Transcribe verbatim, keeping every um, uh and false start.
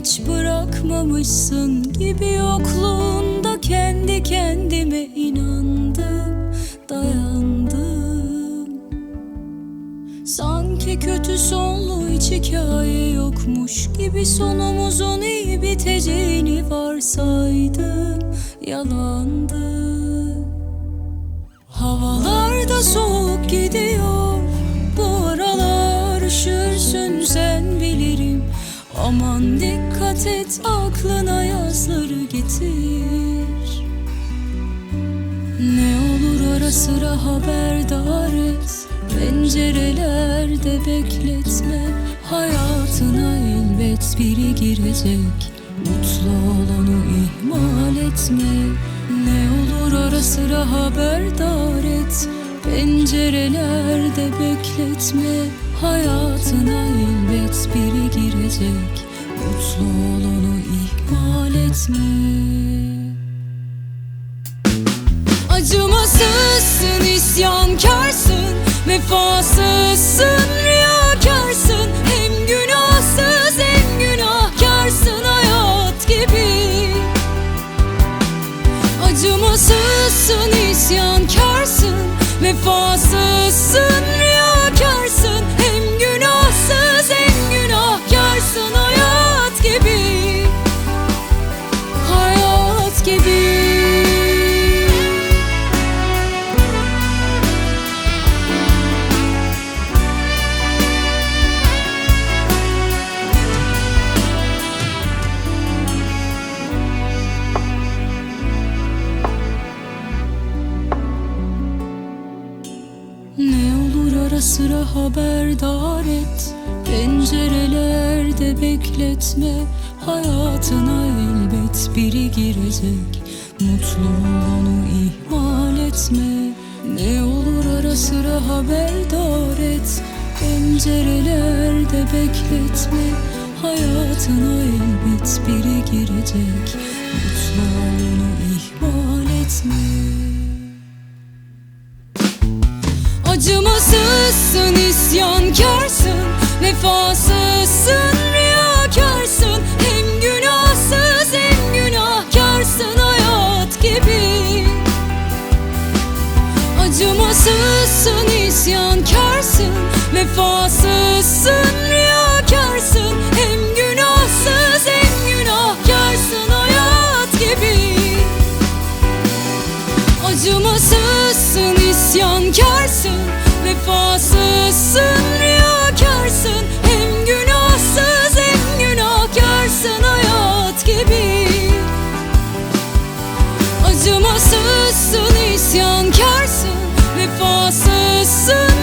hiç bırakmamışsın gibi, yokluğunda kendi kendime inandım, dayandım. Sanki kötü sonlu hiç hikaye yokmuş gibi, sonumuzun iyi biteceğini varsaydım, yalandı. Havalarda soğuk gidiyor bu aralar, üşürsün sen bilirim. Aman dikkat et, aklına yazları getir. Ne olur ara sıra haberdar et, pencerelerde bekletme. Hayatına elbet biri girecek, mutlu olanı ihmal etme. Ne olur ara sıra haberdar et, pencerelerde bekletme. Hayatına elbet biri girecek, mutlu olanı ihmal etme. Acımasızsın, isyankarsın, vefasızsın, riyakarsın. Hem günahsız hem günahkarsın hayat gibi. Acımasızsın, isyankarsın, vefasızsın, riyakarsın. Hem günahsız hem günahkarsın hayat gibi, hayat gibi. Ne olur ara sıra haberdar et, pencerelerde bekletme. Hayatına elbet biri girecek, mutlu olanı ihmal etme. Ne olur ara sıra haberdar et, pencerelerde bekletme. Hayatına elbet biri girecek, mutlu olanı ihmal etme. Acımasızsın, isyankarsın, vefasızsın, riyakarsın. Hem günahsız hem günahkarsın hayat gibi. Acımasızsın, isyankarsın, vefasızsın, riyakarsın. Hem günahsız hem günahkarsın hayat gibi. Acımasızsın, isyankarsın, vefasızsın, riyakarsın. Hem günahsız hem günahkarsın hayat gibi. Acımasızsın, isyankarsın, vefasızsın,